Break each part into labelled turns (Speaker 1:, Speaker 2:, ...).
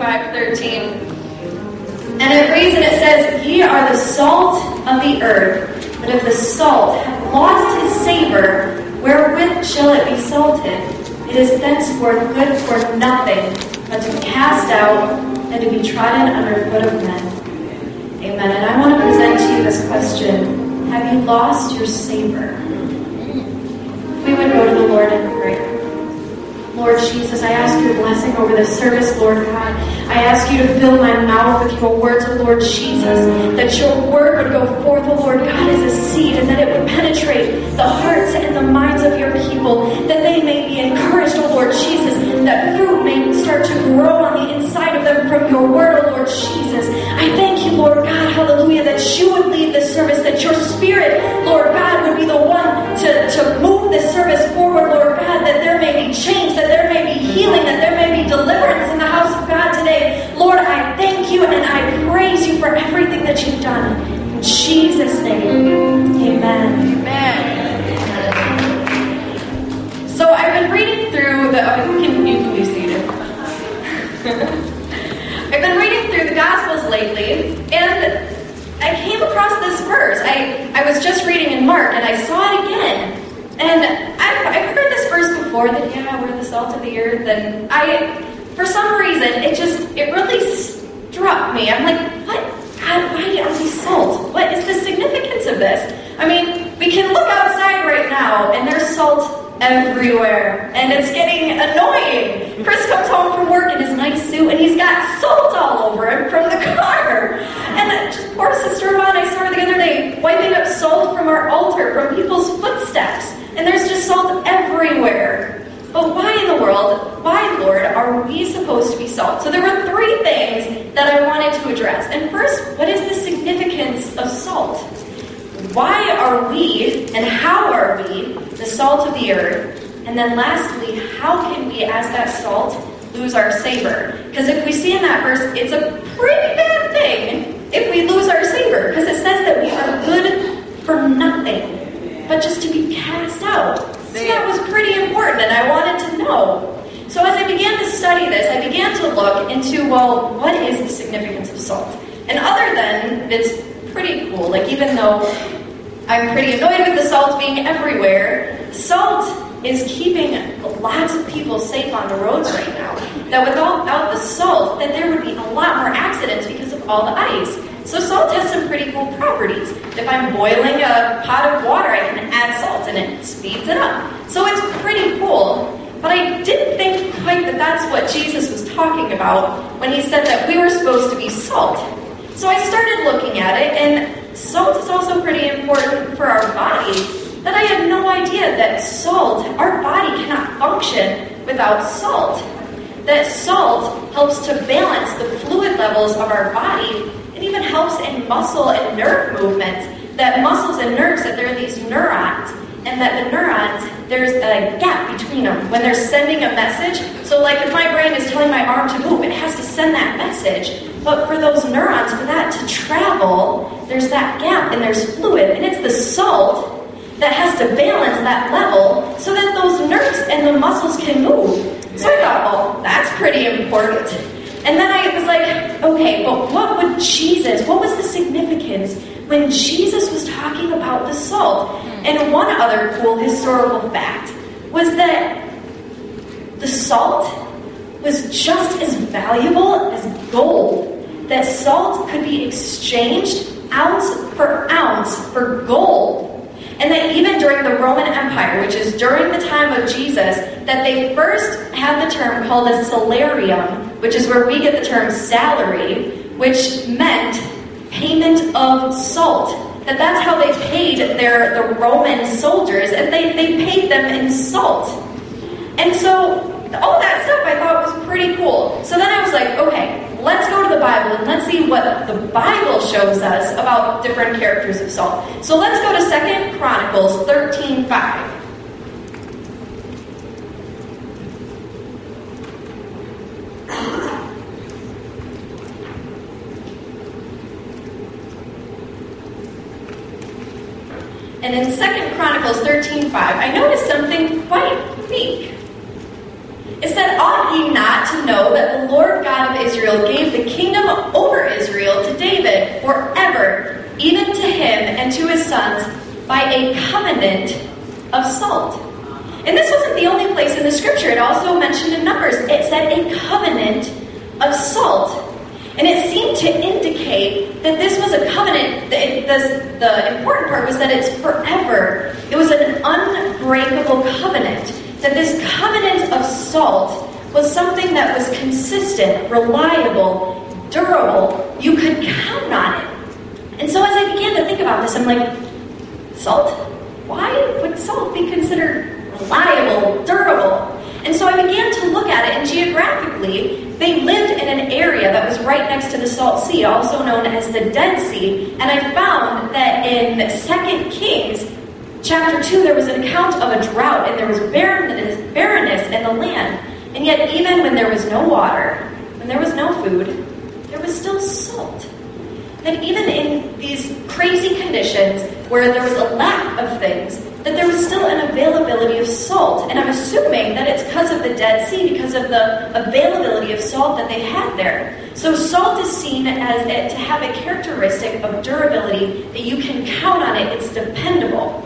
Speaker 1: 5:13. And it reads and it says, "Ye are the salt of the earth, but if the salt hath lost his savor, wherewith shall it be salted? It is thenceforth good for nothing, but to be cast out and to be trodden under foot of men." Amen. And I want to present to you this question: have you lost your savor? We would go to the Lord in prayer. Lord Jesus, I ask your blessing over this service, Lord God. I ask you to fill my mouth with your words, oh Lord Jesus, that your word would go forth, oh Lord God, as a seed, and that it would penetrate the hearts and the minds of your people, that they may be encouraged, oh Lord Jesus, that fruit may start to grow on the inside of them from your word, oh Lord Jesus. I thank you, Lord God, hallelujah, that you would lead this service, that your spirit, Lord God, would be the one to move this service forward, Lord God, that there may be change, that there may be healing, that there may be deliverance in the house of God today. Lord, I thank you and I praise you for everything that you've done. In Jesus' name, amen.
Speaker 2: Amen.
Speaker 1: So I've been reading through you can be seated. I've been reading through the Gospels lately, and I came across this verse. I was just reading in Mark, and I saw it again. And I've heard this verse before, that, we're the salt of the earth, and for some reason, it really struck me. I'm like, what? God, why are we salt? What is the significance of this? I mean, we can look outside right now, and there's salt everywhere, and it's getting annoying. Chris comes home from work in his nice suit, and he's got salt all over him from the car. And poor Sister Yvonne, I saw her the other day wiping up salt from our altar, from people's footsteps, and there's just salt everywhere. But why in the world, why, Lord, are we supposed to be salt? So there were three things that I wanted to address. And first, what is the significance of salt? Why are we, and how are we, the salt of the earth? And then lastly, how can we, as that salt, lose our savor? Because if we see in that verse, it's a pretty bad thing if we lose our savor, because it says that we are good for nothing, but just to be cast out. So that was pretty important, and I wanted to know. So as I began to study this, I began to look into, well, what is the significance of salt? And other than it's pretty cool, like even though I'm pretty annoyed with the salt being everywhere, salt is keeping lots of people safe on the roads right now. That without the salt, that there would be a lot more accidents because of all the ice. So salt has some pretty cool properties. If I'm boiling a pot of water, I can add salt and it speeds it up. So it's pretty cool. But I didn't think quite that that's what Jesus was talking about when he said that we were supposed to be salt. So I started looking at it, and salt is also pretty important for our body. That I had no idea that salt, our body cannot function without salt. That salt helps to balance the fluid levels of our body. It even helps in muscle and nerve movements. That muscles and nerves, that there are these neurons, and that the neurons, there's a gap between them when they're sending a message. So like if my brain is telling my arm to move, it has to send that message. But for those neurons, for that to travel, there's that gap and there's fluid. And it's the salt that has to balance that level so that those nerves and the muscles can move. So I thought, well, that's pretty important. And then I was like, okay, but what was the significance when Jesus was talking about the salt? And one other cool historical fact was that the salt was just as valuable as gold. That salt could be exchanged ounce for gold. And that even during the Roman Empire, which is during the time of Jesus, that they first had the term called a salarium, which is where we get the term salary, which meant payment of salt. That's how they paid the Roman soldiers, and they paid them in salt. And so all that stuff I thought was pretty cool. So then I was like, okay, let's go to the Bible and let's see what the Bible shows us about different characters of salt. So let's go to 2 Chronicles 13:5. And in 2 Chronicles 13:5, I noticed something quite unique. It said, on ought ye not to know that the Lord God of Israel gave the kingdom over Israel to David forever, even to him and to his sons, by a covenant of salt. And this wasn't the only place in the scripture. It also mentioned in Numbers. It said a covenant of salt. And it seemed to indicate that this was a covenant. The important part was that it's forever. It was an unbreakable covenant. That this covenant of salt was something that was consistent, reliable, durable. You could count on it. And so as I began to think about this, I'm like, salt? Why would salt be considered reliable, durable? And so I began to look at it, and geographically, they lived in an area that was right next to the Salt Sea, also known as the Dead Sea. And I found that in 2 Kings, chapter 2, there was an account of a drought, and there was barrenness in the land. And yet, even when there was no water, when there was no food, there was still salt. That even in these crazy conditions, where there was a lack of things, that there was still an availability of salt. And I'm assuming that it's because of the Dead Sea, because of the availability of salt that they had there. So salt is seen as it to have a characteristic of durability, that you can count on it, it's dependable.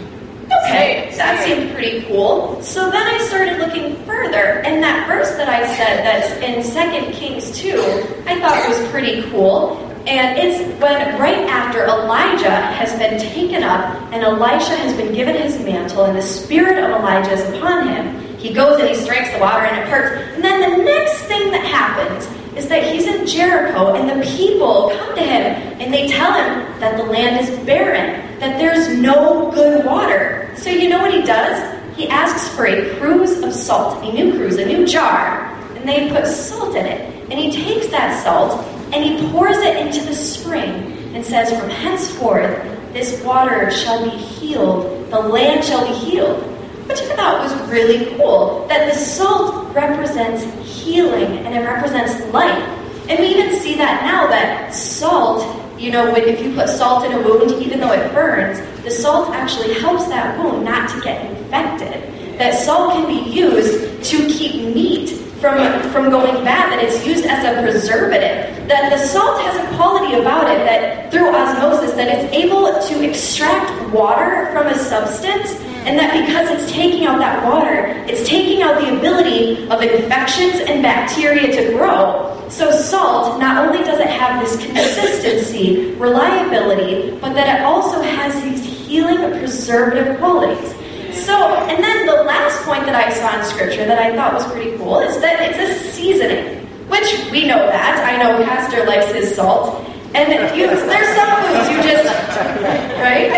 Speaker 1: Okay, that seemed pretty cool. So then I started looking further, and that verse that I said that's in 2 Kings 2, I thought was pretty cool. And it's when right after Elijah has been taken up and Elisha has been given his mantle and the spirit of Elijah is upon him. He goes and he strikes the water and it parts. And then the next thing that happens is that he's in Jericho and the people come to him and they tell him that the land is barren, that there's no good water. So you know what he does? He asks for a cruse of salt, a new jar, and they put salt in it. And he takes that salt and he pours it into the spring and says, from henceforth, this water shall be healed, the land shall be healed. Which I thought was really cool, that the salt represents healing and it represents life. And we even see that now, that salt, if you put salt in a wound, even though it burns, the salt actually helps that wound not to get infected. That salt can be used to keep meat from going bad, that it's used as a preservative, that the salt has a quality about it that through osmosis, that it's able to extract water from a substance, and that because it's taking out that water, it's taking out the ability of infections and bacteria to grow. So salt, not only does it have this consistency, reliability, but that it also has these healing preservative qualities. So, and then the last point that I saw in Scripture that I thought was pretty cool is that it's a seasoning, which we know that. I know Pastor likes his salt. And there's some foods you just, right?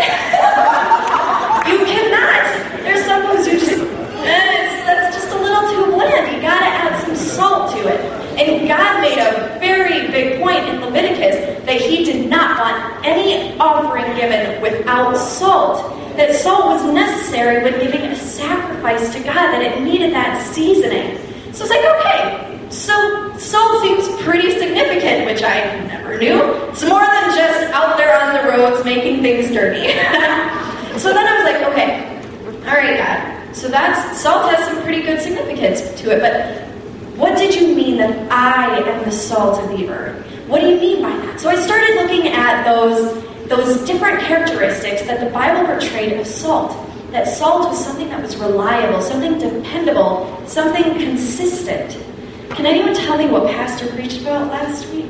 Speaker 1: You cannot. There's some foods you just, that's just a little too bland. You gotta add some salt to it. And God made a very big point in Leviticus that he did not want any offering given without salt. That salt was necessary when giving a sacrifice to God, that it needed that seasoning. So it's like, okay, so salt seems pretty significant, which I never knew. It's more than just out there on the roads making things dirty. So then I was like, okay, all right, God. So salt has some pretty good significance to it, but what did you mean that I am the salt of the earth? What do you mean by that? So I started looking at those different characteristics that the Bible portrayed of salt. That salt was something that was reliable, something dependable, something consistent. Can anyone tell me what Pastor preached about last week?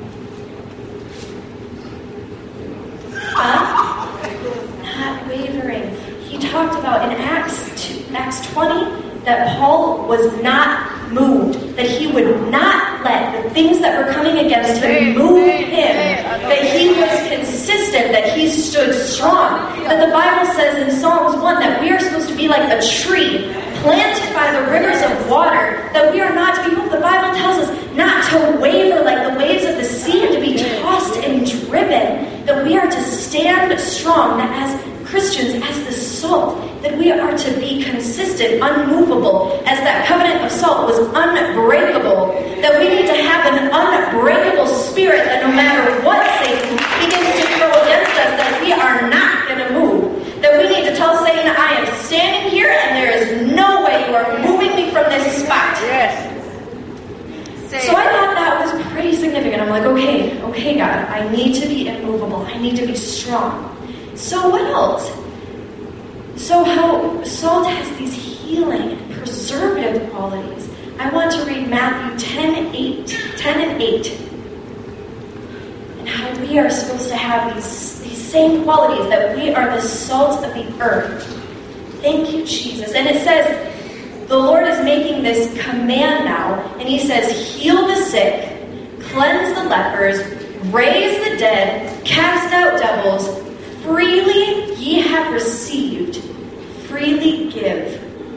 Speaker 1: Not wavering. He talked about in Acts 20 that Paul was not moved, that he would not let the things that were coming against him move him, that he was consistent, that he stood strong. That the Bible says in Psalms 1 that we are supposed to be like a tree planted by the rivers of water, that we are not to be moved. The Bible tells us not to waver like the waves of the sea and to be tossed and driven, that we are to stand strong, that as Christians, as the salt, that we are to be consistent, unmovable, as that covenant of salt was unbreakable, that we need to have an unbreakable spirit, that no matter what Satan begins to throw against us, that we are not going to move. That we need to tell Satan, I am standing here and there is no way you are moving me from this spot.
Speaker 2: Yes.
Speaker 1: I need to be immovable. I need to be strong. So what else? So how salt has these healing and preservative qualities. I want to read Matthew 10 and 8. And how we are supposed to have these same qualities, that we are the salt of the earth. Thank you, Jesus. And it says, the Lord is making this command now, and he says, heal the sick, cleanse the lepers, raise the dead, cast out devils, freely ye have received, freely give.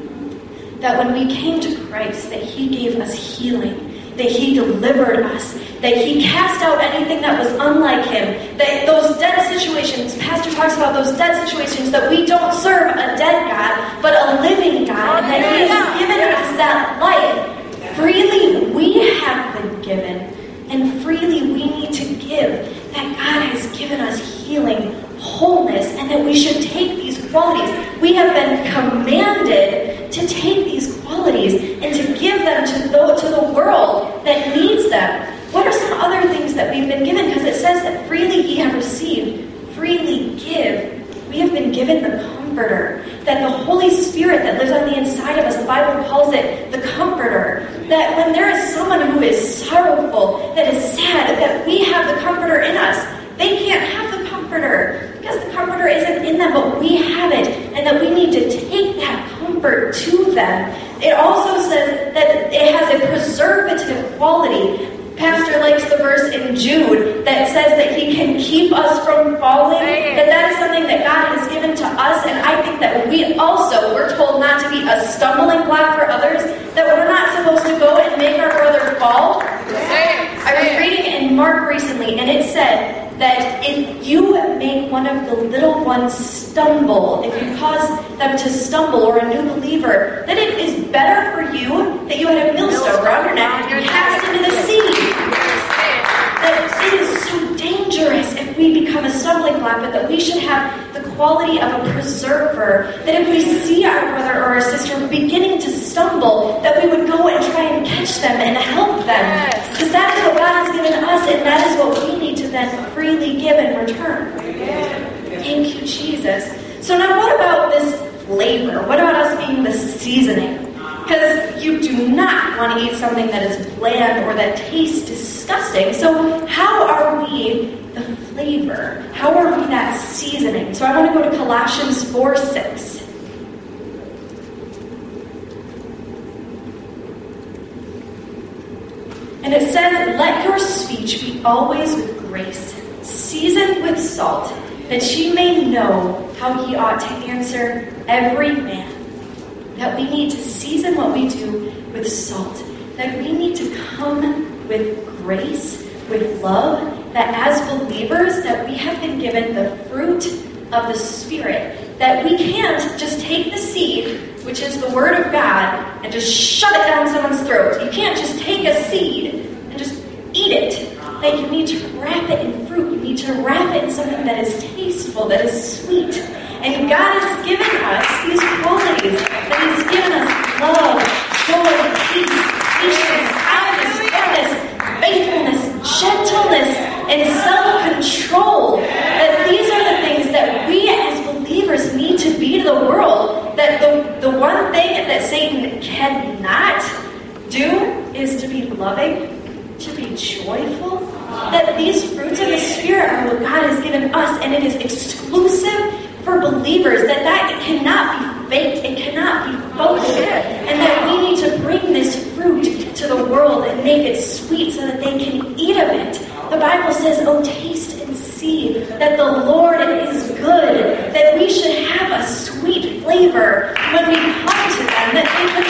Speaker 1: That when we came to Christ, that he gave us healing, that he delivered us, that he cast out anything that was unlike him, that those dead situations, Pastor talks about those dead situations, that we don't serve a dead God, but a living God, and that he has given us that life. Freely we have been given, and freely we need to give, that God has given us healing, wholeness, and that we should take these qualities. We have been commanded to take these qualities and to give them to the world that needs them. What are some other things that we've been given? Because it says that freely ye have received, freely give. We have been given the Comforter, that the Holy Spirit that lives on the inside of us, the Bible calls it the Comforter, that when there is someone who is sorrowful, that is sad, that we have the Comforter in us. They can't have the Comforter because the Comforter isn't in them, but we have it, and that we need to take that comfort to them. It also says that it has a preservative quality. Pastor likes the verse in Jude that says that he can keep us from falling, that is something that God has given to us, and I think that we're told not to be a stumbling block for others, that we're not supposed to go and make our brother fall. I was reading in Mark recently, and it said that if you make one of the little ones stumble, if you cause them to stumble, or a new believer, that it is better for you that you had a millstone around your neck and cast into the sea. That it is so dangerous if we become a stumbling block, but that we should have the quality of a preserver, that if we see our brother or our sister beginning to stumble, that we would go and try and catch them and help them. Because that is what God has given us, and that is what we need to then freely give in return. Thank you, Jesus. So now what about this flavor? What about us being the seasoning? Because you do not want to eat something that is bland or that tastes disgusting. So how are we the flavor? How are we that seasoning? So I want to go to Colossians 4:6. And it says, let your speech be always with grace, seasoned with salt, that ye may know how ye ought to answer every man. That we need to season what we do with salt. That we need to come with grace, with love. That as believers, that we have been given the fruit of the Spirit. That we can't just take the seed, which is the Word of God, and just shove it down someone's throat. You can't just take a seed and just eat it. That you need to wrap it in fruit. You need to wrap it in something that is tasteful, that is sweet. And God has given us these qualities. That He's given us love, joy, peace, patience, kindness, goodness, faithfulness, gentleness, and self-control. That these are the things that we as believers need to be to the world. That the one thing that Satan cannot do is to be loving, to be joyful. That these fruits of the Spirit are what God has given us, and it is exclusive for believers, that cannot be faked, it cannot be focused, and that we need to bring this fruit to the world and make it sweet so that they can eat of it. The Bible says, oh, taste and see that the Lord is good, that we should have a sweet flavor when we come to them, that they can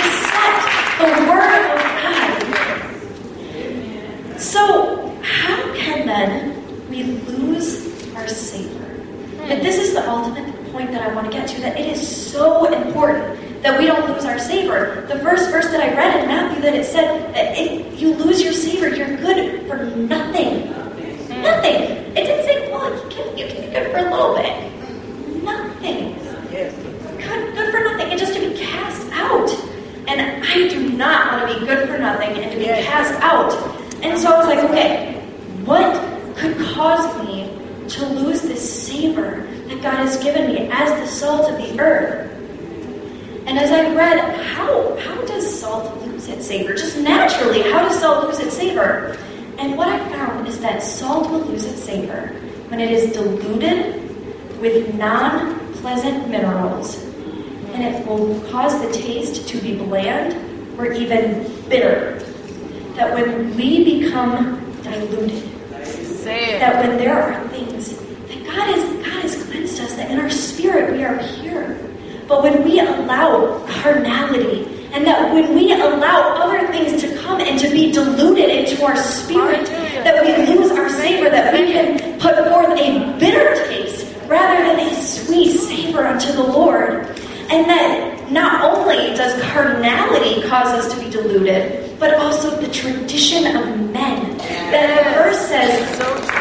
Speaker 1: accept the Word of God. So, how can then we lose our savor? That this is the ultimate point that I want to get to, that it is so important that we don't lose our savor. The first verse that I read in Matthew, that it said that if you lose your savor, you're good for nothing. Nothing. It didn't say, well, you can be good for a little bit. Nothing. Good for nothing. And just to be cast out. And I do not want to be good for nothing and to be cast out. And so I was like, okay, what could cause me to lose this savor that God has given me as the salt of the earth. And as I read, how does salt lose its savor? Just naturally, how does salt lose its savor? And what I found is that salt will lose its savor when it is diluted with non-pleasant minerals. And it will cause the taste to be bland or even bitter. That when we become diluted, that when there are things that God has cleansed us, that in our spirit we are pure. But when we allow carnality, and that when we allow other things to come and to be diluted into our spirit, that we lose our savor, that we can put forth a bitter taste rather than a sweet savor unto the Lord. And that not only does carnality cause us to be diluted, but also the tradition of men. That the verse says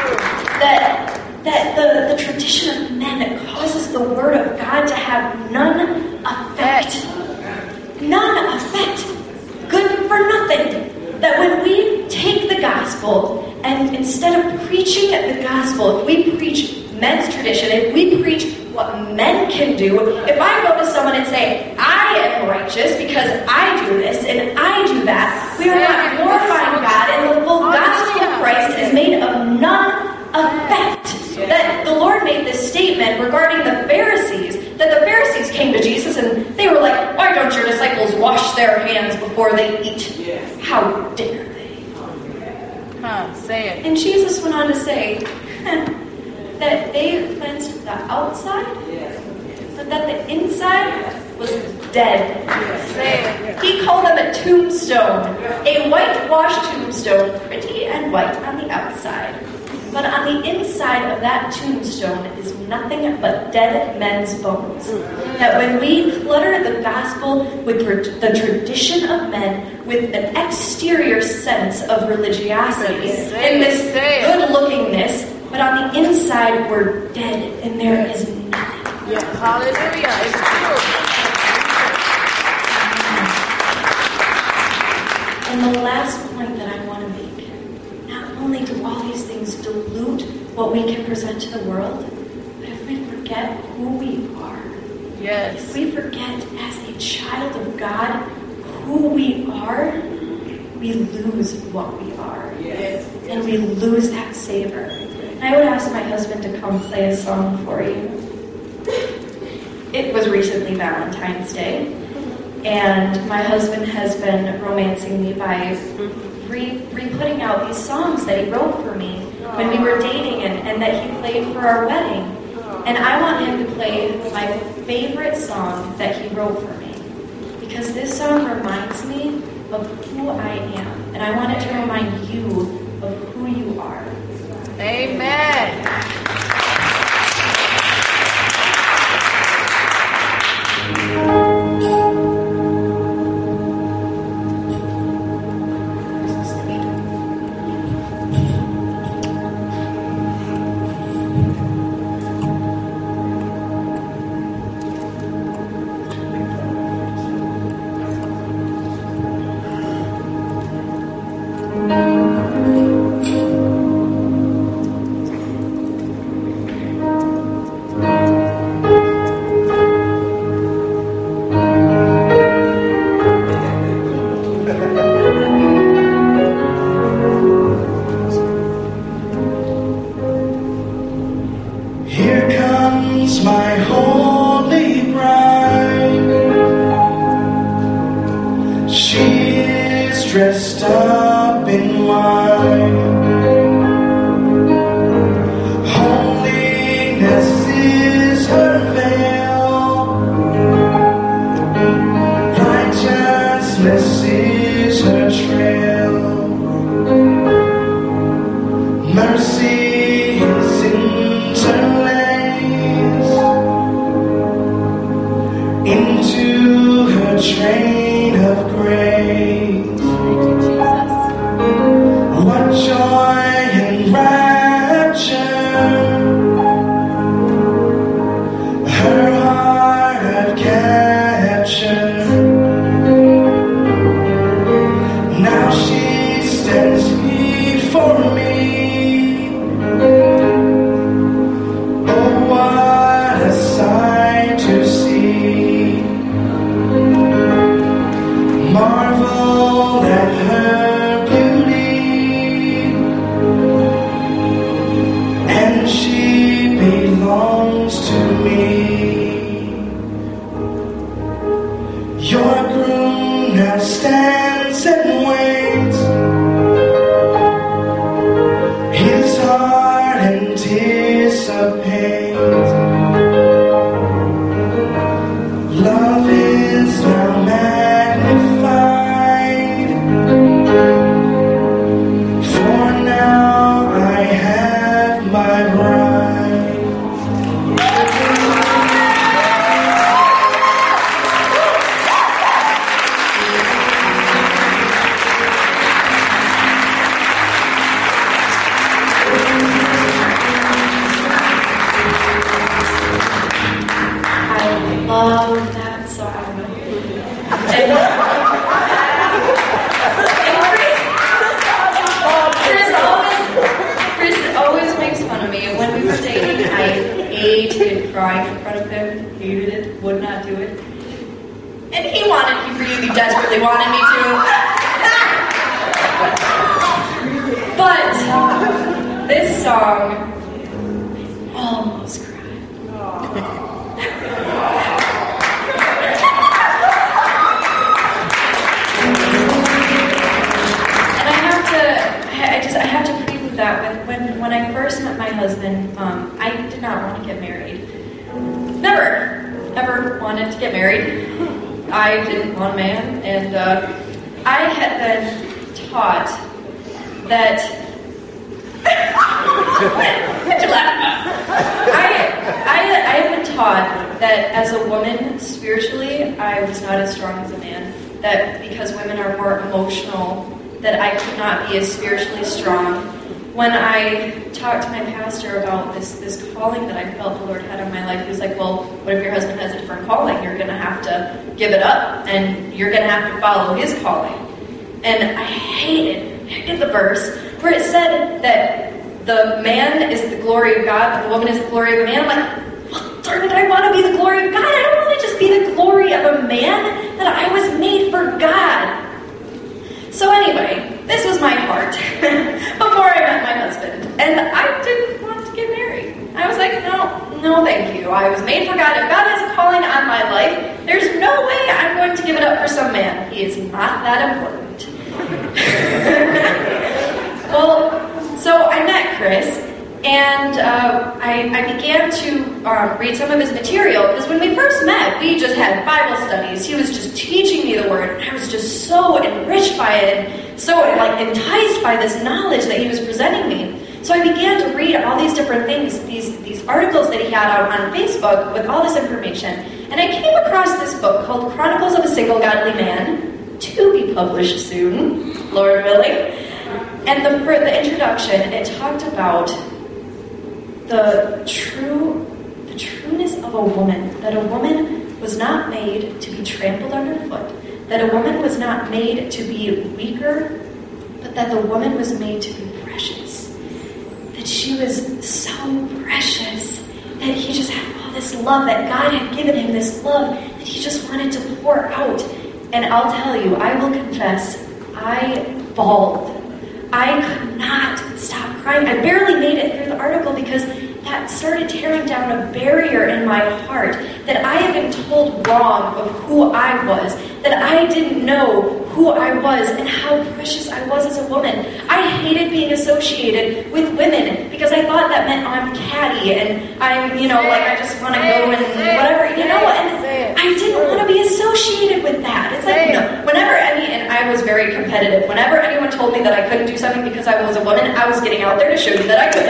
Speaker 1: that the tradition of men that causes the word of God to have none effect. None effect. Good for nothing. That when we take the gospel and instead of preaching the gospel, if we preach men's tradition, if we preach what men can do, if I go to someone and say, I am righteous because I do this and I do that, we are not glorifying God, and the full gospel of Christ is made of none effect. That the Lord made this statement regarding the Pharisees, that the Pharisees came to Jesus and they were like, why don't your disciples wash their hands before they eat? How dare they?
Speaker 2: Say it.
Speaker 1: And Jesus went on to say that they cleansed the outside, but that the inside was dead. He called them a tombstone, a whitewashed tombstone, pretty and white on the outside. But on the inside of that tombstone is nothing but dead men's bones. That when we clutter the gospel with the tradition of men, with an exterior sense of religiosity, and this good-lookingness, but on the inside we're dead and there is nothing.
Speaker 2: Yeah. Hallelujah. It's true.
Speaker 1: And the last point that I want to make, not only do all these things dilute what we can present to the world, but if we forget who we are, if we forget as a child of God who we are, we lose what we are. And we lose that savor. And I would ask my husband to come play a song for you. It was recently Valentine's Day, and my husband has been romancing me by re-putting out these songs that he wrote for me when we were dating and that he played for our wedding. And I want him to play my favorite song that he wrote for me, because this song reminds me of who I am, and I want it to remind you of who you are.
Speaker 2: Amen.
Speaker 3: Dressed up in white, holiness is her veil, righteousness is her trail, mercy is interlaced into her train of grace. What joy and rapture her heart had captured. Now she
Speaker 1: really desperately wanted me to. But this song almost cried. And I have to preview that when I first met my husband, I did not want to get married. Never, ever wanted to get married. I didn't want a man, and I had been taught that what you laughing about? I had been taught that as a woman, spiritually, I was not as strong as a man. That because women are more emotional, that I could not be as spiritually strong. When I talked to my pastor about this calling that I felt the Lord had on my life, he was like, well, what if your husband has a different calling? You're going to have to give it up, and you're going to have to follow his calling. And I hated the verse where it said that the man is the glory of God, but the woman is the glory of a man. I'm like, well, darn it, I want to be the glory of God. I don't want to just be the glory of a man, that I was made for God. So anyway, this was my heart before I met my husband. And I didn't want to get married. I was like, no, thank you. I was made for God. If God has a calling on my life, there's no way I'm going to give it up for some man. He is not that important. Well, so I met Chris, and I began to read some of his material, because when we first met, we just had Bible studies. He was just teaching me the Word, and I was just so enriched by it, and so enticed by this knowledge that he was presenting me. So I began to read all these different things, these articles that he had out on Facebook with all this information, and I came across this book called Chronicles of a Single Godly Man, to be published soon, Lord willing. And the introduction, it talked about the trueness of a woman, that a woman was not made to be trampled underfoot, that a woman was not made to be weaker, but that the woman was made to be precious. That she was so precious, that he just had all this love, that God had given him this love, that he just wanted to pour out. And I'll tell you, I will confess, I bawled. I could not stop crying. I barely made it through the article because that started tearing down a barrier in my heart, that I had been told wrong of who I was, that I didn't know who I was and how precious I was as a woman. I hated being associated with women because I thought that meant I'm catty and I'm, I just want to go and whatever, and I didn't want to be associated with that. It's like, and I was very competitive. Whenever anyone told me that I couldn't do something because I was a woman, I was getting out there to show you that I could.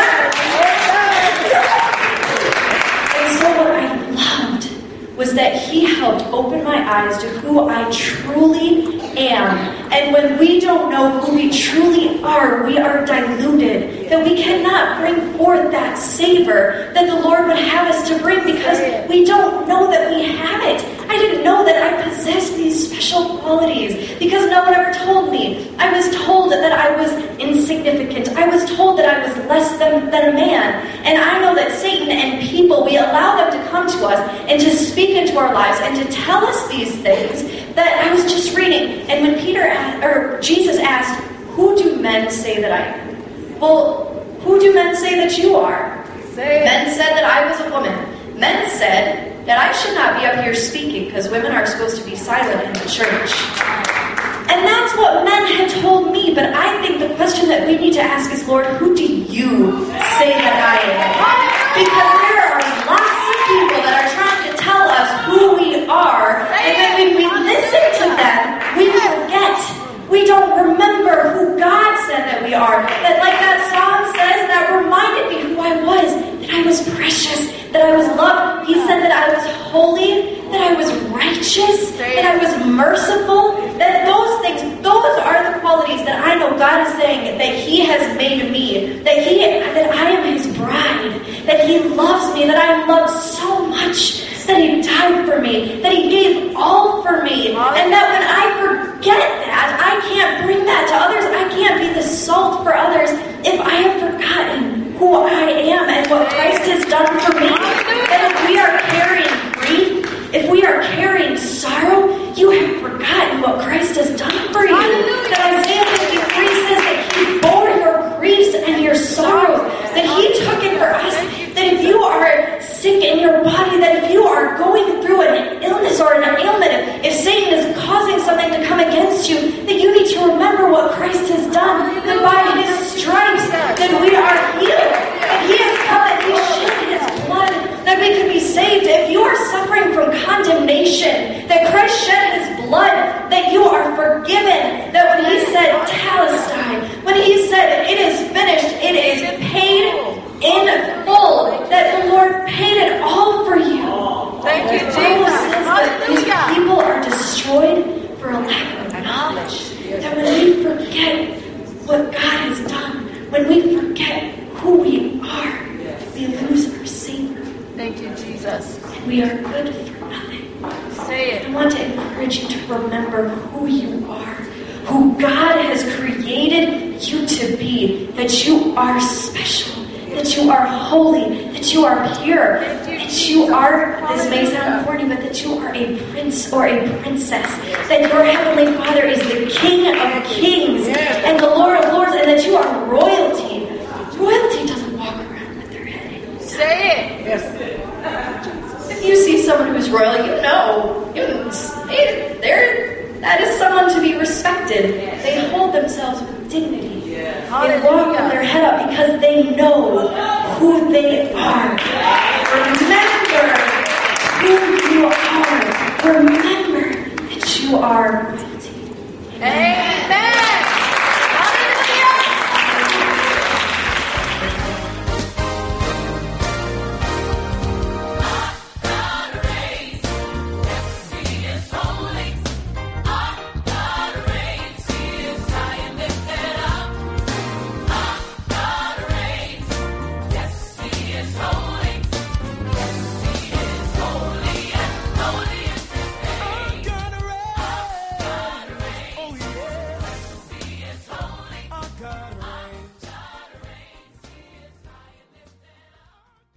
Speaker 1: And so what I loved was that he helped open my eyes to who I truly am. And when we don't know who we truly are, we are diluted. That we cannot bring forth that savor that the Lord would have us to bring because we don't know that we have it. I didn't know that I possessed these special qualities because no one ever told me. I was told that I was insignificant. I was told that I was less than a man. And I know that Satan and people, we allow them to come to us and to speak into our lives and to tell us these things that I was just reading. And when Jesus asked, who do men say that I am? Well, who do men say that you are? Men said that I was a woman. Men said that I should not be up here speaking because women are supposed to be silent in the church. And that's what men had told me, but I think the question that we need to ask is, Lord, who do you say that I am? Because there are lots of people that are trying to tell us who we are, and then when we listen to them, we forget. We don't remember who God said that we are. That, like that song says, that reminded me who I was, that I was precious, that I was loved. He said that I was holy, that I was righteous, that I was merciful, that those things, those are the qualities that I know God is saying that He has made me, that I am His bride, that He loves me, that I am loved so much, that He died for me, that He gave all for me, and that when I forget that, I can't bring that to others. I can't be the salt for others if I have forgotten who I am and what Christ has done for me. That if we are carrying grief, if we are carrying sorrow, you have forgotten what Christ has done for you.
Speaker 2: Hallelujah.
Speaker 1: That Isaiah 53 says that He bore your griefs and your sorrows, that He took it for us, that if you are sick in your body, that if you are going through an illness or an ailment, if Satan is causing something to come against you, that you need to remember what Christ has done, that by His stripes, that we are healed, that He has come and He shed His blood, that we could be saved. If you are suffering from condemnation, that Christ shed His blood, that you are forgiven, that when He said, Talestai, when He said, it is finished, it is paid in full, that the Lord paid it all for you.
Speaker 2: Thank you,
Speaker 1: The Bible
Speaker 2: Jesus.
Speaker 1: says that these
Speaker 2: Hallelujah.
Speaker 1: people are destroyed for a lack of knowledge. That when we forget what God has done, when we forget who we are, we lose our savor.
Speaker 2: Thank you, Jesus.
Speaker 1: And we are good for nothing.
Speaker 2: Say
Speaker 1: I
Speaker 2: it.
Speaker 1: want to encourage you to remember who you are, who God has created you to be, that you are special, that you are holy, that you are pure, that you are, this may sound corny, but that you are a prince or a princess, that your heavenly Father is the King of kings and the Lord of lords, and that you are royalty. Royalty doesn't walk around with their head hanging.
Speaker 2: Say it.
Speaker 1: If you see someone who's royal, that is someone to be respected. They hold themselves with dignity. They walk with their head up because they know who they are. Remember who you are. Remember that you are royalty.
Speaker 2: Amen.